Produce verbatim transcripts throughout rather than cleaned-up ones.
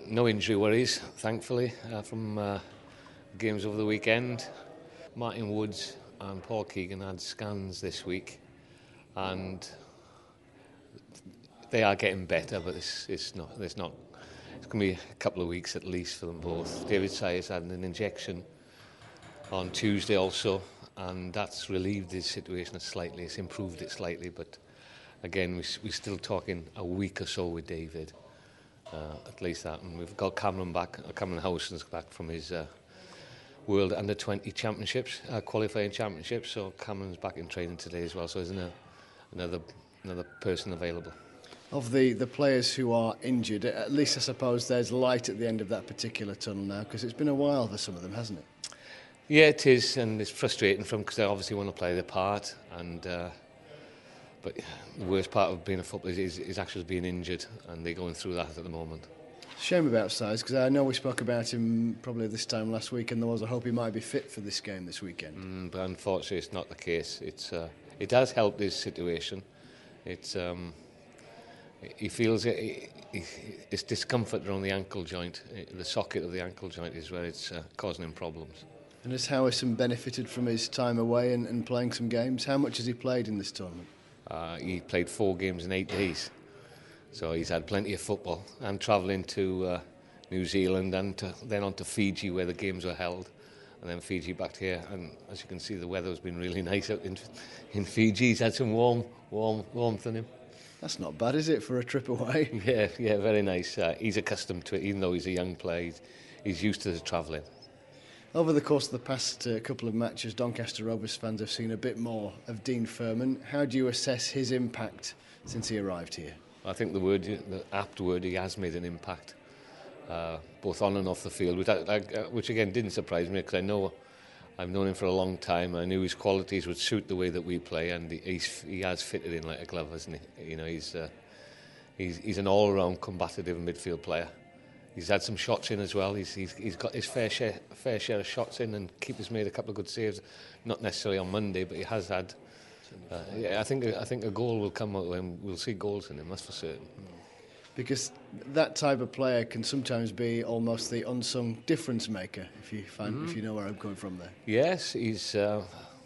no injury worries, thankfully, uh, from uh, games over the weekend. Martin Woods and Paul Keegan had scans this week, and they are getting better, but it's, it's not. It's not. It's going to be a couple of weeks at least for them both. David Sayers had an injection on Tuesday also, and that's relieved his situation slightly. It's improved it slightly, but again, we, we're still talking a week or so with David, uh, at least that. And we've got Cameron back. Uh, Cameron Howson's back from his uh, World Under twenty Championships, uh, qualifying championships. So Cameron's back in training today as well. So isn't there another another person available? Of the, the players who are injured, at least I suppose there's light at the end of that particular tunnel now, because it's been a while for some of them, hasn't it? Yeah, it is, and it's frustrating for them because they obviously want to play their part. And uh, but the worst part of being a footballer is, is actually being injured, and they're going through that at the moment. Shame about Sayers, because I know we spoke about him probably this time last week, and there was a hope he might be fit for this game this weekend. Mm, but unfortunately, it's not the case. It's uh, it has helped his situation. It's um, he feels it, he, it's discomfort around the ankle joint. The socket of the ankle joint is where it's uh, causing him problems. And has Howison benefited from his time away and, and playing some games? How much has he played in this tournament? Uh, he played four games in eight days. So he's had plenty of football, and travelling to uh, New Zealand and to, then on to Fiji where the games were held, and then Fiji back here. And as you can see, the weather has been really nice out in, in Fiji. He's had some warm, warm warmth in him. That's not bad, is it, for a trip away? Yeah, yeah, very nice. Uh, he's accustomed to it, even though he's a young player. He's, he's used to the travelling. Over the course of the past uh, couple of matches, Doncaster Rovers fans have seen a bit more of Dean Furman. How do you assess his impact since he arrived here? I think the word, the apt word, he has made an impact, uh, both on and off the field, which, I, I, which again didn't surprise me because I know I've known him for a long time. I knew his qualities would suit the way that we play, and he's, he has fitted in like a glove, hasn't he? You know, he's uh, he's, he's an all-round combative midfield player. He's had some shots in as well. He's, he's, he's got his fair share, fair share of shots in, and keeper's made a couple of good saves. Not necessarily on Monday, but he has had. Uh, yeah, I think I think a goal will come out when we'll see goals in him. That's for certain. Because that type of player can sometimes be almost the unsung difference maker. If you find, mm-hmm. if you know where I'm coming from there. Yes, he's. Uh,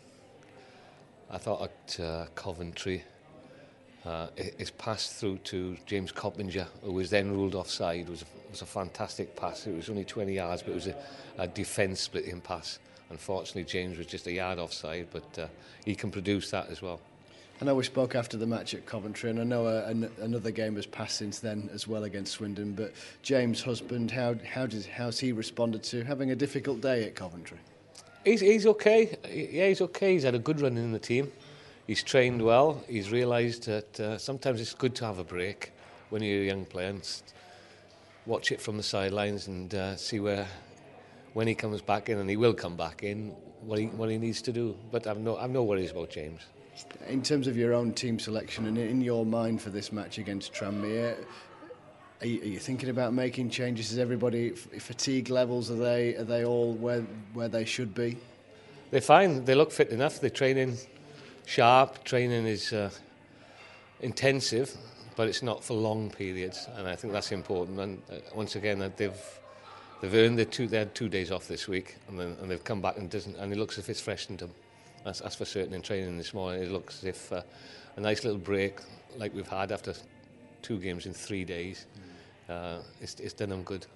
I thought at uh, Coventry. Uh, his pass through to James Coppinger, who was then ruled offside, was a, was a fantastic pass. It was only twenty yards, but it was a, a defence splitting pass. Unfortunately, James was just a yard offside, but uh, he can produce that as well. I know we spoke after the match at Coventry, and I know a, an, another game has passed since then as well against Swindon. But James' husband, how how does how's he responded to having a difficult day at Coventry? He's he's okay. Yeah, he's okay. He's had a good run in the team. He's trained well. He's realised that uh, sometimes it's good to have a break when you're a young player and watch it from the sidelines and uh, see where, when he comes back in, and he will come back in, what he what he needs to do. But I've no I've no worries about James. In terms of your own team selection and in your mind for this match against Tranmere, are you, are you thinking about making changes? Is everybody fatigue levels? Are they are they all where where they should be? They're fine. They look fit enough. They're training sharp. Training is uh, intensive, but it's not for long periods, and I think that's important. And uh, once again, that they've they've earned their two. They had two days off this week, and then and they've come back and doesn't. And it looks as if it's freshened them. That's, that's for certain. In training this morning, it looks as if uh, a nice little break, like we've had after two games in three days, uh, it's, it's done them good.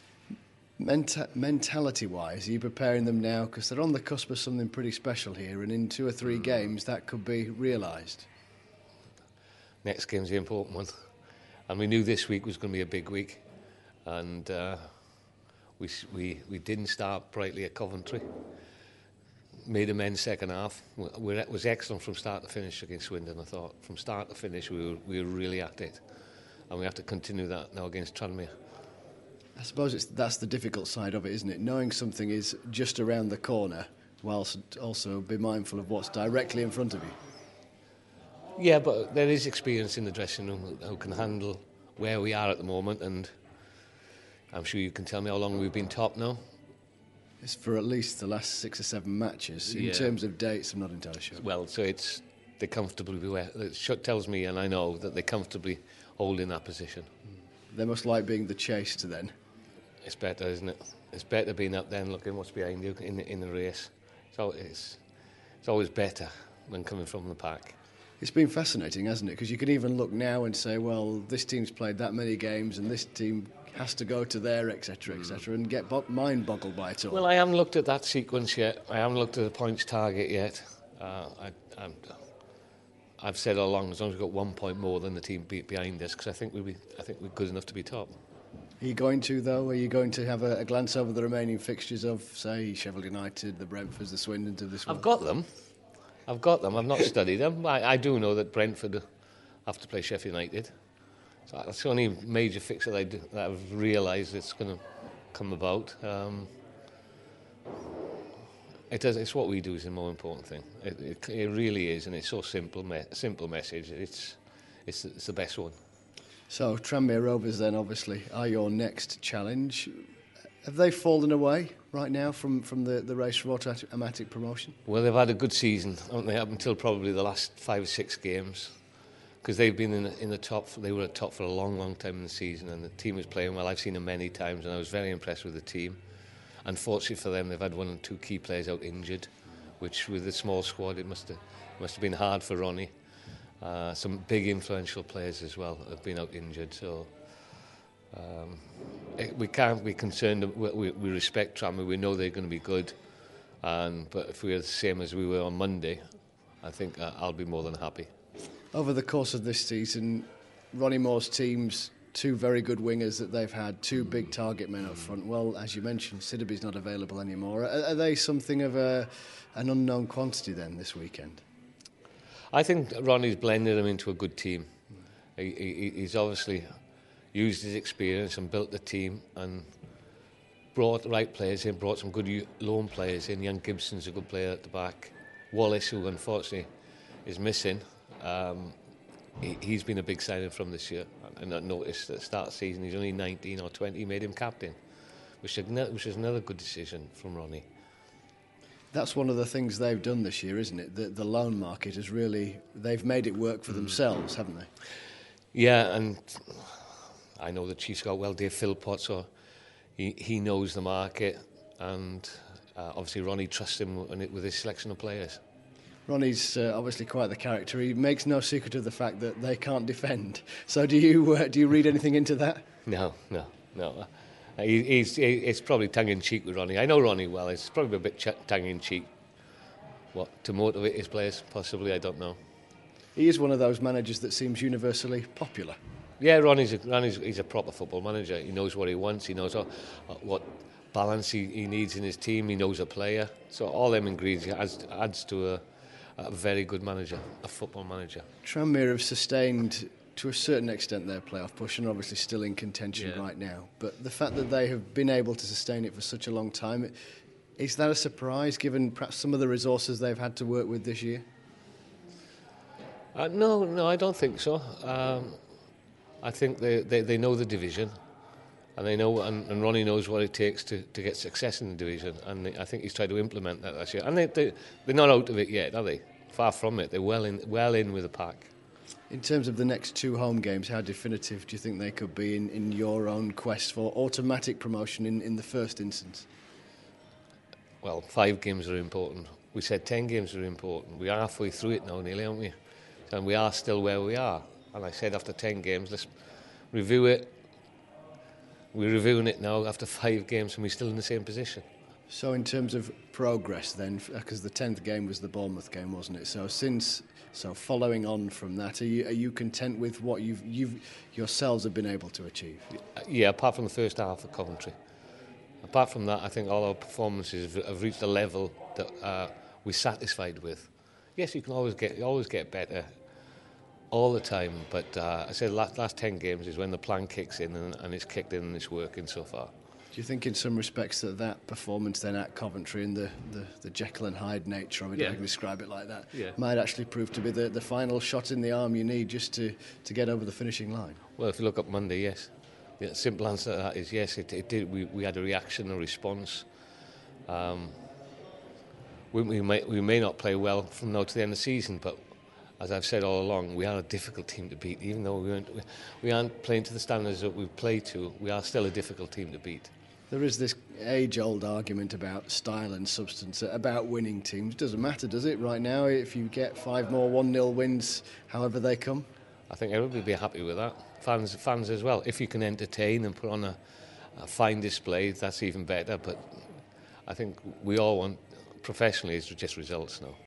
Menta- mentality-wise, are you preparing them now? Because they're on the cusp of something pretty special here, and in two or three mm. games, that could be realised. Next game's the important one, and we knew this week was going to be a big week, and uh, we we we didn't start brightly at Coventry. Made amends second half. It was excellent from start to finish against Swindon. I thought from start to finish we were we were really at it, and we have to continue that now against Tranmere. I suppose it's, that's the difficult side of it, isn't it? Knowing something is just around the corner, whilst also be mindful of what's directly in front of you. Yeah, but there is experience in the dressing room who can handle where we are at the moment, and I'm sure you can tell me how long we've been top now. It's for at least the last six or seven matches. In yeah. terms of dates, I'm not entirely sure. Well, so it's they comfortably where it tells me, and I know that they comfortably hold in that position. They must like being the chased then. it's better, isn't it? It's better being up there and looking what's behind you in the, in the race. So it's it's always better than coming from the pack. It's been fascinating, hasn't it? Because you can even look now and say, well, this team's played that many games and this team has to go to there, et cetera, et cetera, and get bo- mind boggled by it all. Well, I haven't looked at that sequence yet. I haven't looked at the points target yet. Uh, I, I'm, I've said all along, as long as we've got one point more than the team be- behind us, because I think we'll be, I think we're good enough to be top. Are you going to, though? Are you going to have a, a glance over the remaining fixtures of, say, Sheffield United, the Brentfords, the Swindons of this one? I've got them. I've got them. I've not studied them. I, I do know that Brentford have to play Sheffield United. So that's the only major fixture that, I do, that I've realised it's going to come about. Um, it does, it's what we do is the more important thing. It, it, it really is, and it's so simple. Me- simple message. It's, it's it's the best one. So Tranmere Rovers then obviously are your next challenge. Have they fallen away right now from, from the, the race for automatic promotion? Well, they've had a good season, haven't they, up until probably the last five or six games. Because they've been in the, in the top, they were at top for a long, long time in the season, and the team was playing well. I've seen them many times, and I was very impressed with the team. Unfortunately for them, they've had one or two key players out injured, which with the small squad, it must have must have been hard for Ronnie. Uh, some big influential players as well have been out injured, so um, it, we can't be concerned. We, we respect Tranmere. We know they're going to be good, and but if we're the same as we were on Monday, I think uh, I'll be more than happy. Over the course of this season, Ronnie Moore's teams, two very good wingers that they've had, two big target men up front. Well, as you mentioned, Sidibe's not available anymore. Are, are they something of a, an unknown quantity then this weekend? I think Ronnie's blended them into a good team. He, he, he's obviously used his experience and built the team and brought the right players in, brought some good loan players in. Young Gibson's a good player at the back. Wallace, who unfortunately is missing, Um, he, he's been a big signing from this year, and I noticed at the start of the season he's only nineteen or twenty, made him captain, which is, which is another good decision from Ronnie. That's one of the things they've done this year, isn't it? The, the loan market has really, they've made it work for mm. themselves, haven't they? Yeah, and I know the Chiefs got well, Dave Philpott, so he, he knows the market, and uh, obviously Ronnie trusts him with his selection of players. Ronnie's uh, obviously quite the character. He makes no secret of the fact that they can't defend. So do you uh, do you read anything into that? No, no, no. Uh, he, he's he, it's probably tongue-in-cheek with Ronnie. I know Ronnie well. It's probably a bit ch- tongue-in-cheek. What, to motivate his players? Possibly, I don't know. He is one of those managers that seems universally popular. Yeah, Ronnie's a, Ronnie's he's a proper football manager. He knows what he wants. He knows what, what balance he, he needs in his team. He knows a player. So all them ingredients adds, adds to a a very good manager, a football manager. Tranmere have sustained, to a certain extent, their playoff push and are obviously still in contention yeah. right now. But the fact that they have been able to sustain it for such a long time, is that a surprise, given perhaps some of the resources they've had to work with this year? Uh, no, no, I don't think so. Um, I think they, they, they know the division, and they know, and, and Ronnie knows what it takes to, to get success in the division, and they, I think he's tried to implement that this year. And they, they they're not out of it yet, are they? Far from it. They're well in well in with the pack. In terms of the next two home games, how definitive do you think they could be in, in your own quest for automatic promotion in, in the first instance? Well, five games are important. We said ten games are important. We are halfway through it now, nearly, aren't we? And we are still where we are. And I said after ten games, let's review it. We're reviewing it now after five games and we're still in the same position. So in terms of progress then, because the tenth game was the Bournemouth game, wasn't it? So since, so following on from that, are you, are you content with what you've, you've yourselves have been able to achieve? Yeah, apart from the first half of Coventry. Apart from that, I think all our performances have reached a level that uh, we're satisfied with. Yes, you can always get, you always get better. All the time, but uh, I said last, last ten games is when the plan kicks in and, and it's kicked in and it's working so far. Do you think in some respects that that performance then at Coventry and the, the, the Jekyll and Hyde nature of it, yeah. I can describe it like that, yeah. might actually prove to be the, the final shot in the arm you need just to, to get over the finishing line? Well, if you look up Monday, yes. The simple answer to that is yes, it, it did. We, we had a reaction, a response. Um, we, we, may, we may not play well from now to the end of the season, but as I've said all along, we are a difficult team to beat. Even though we, weren't, we aren't playing to the standards that we play to, we are still a difficult team to beat. There is this age-old argument about style and substance, about winning teams. Doesn't matter, does it, right now, if you get five more one nil wins, however they come? I think everybody would be happy with that. Fans fans as well. If you can entertain and put on a, a fine display, that's even better. But I think we all want, professionally, it's just results now.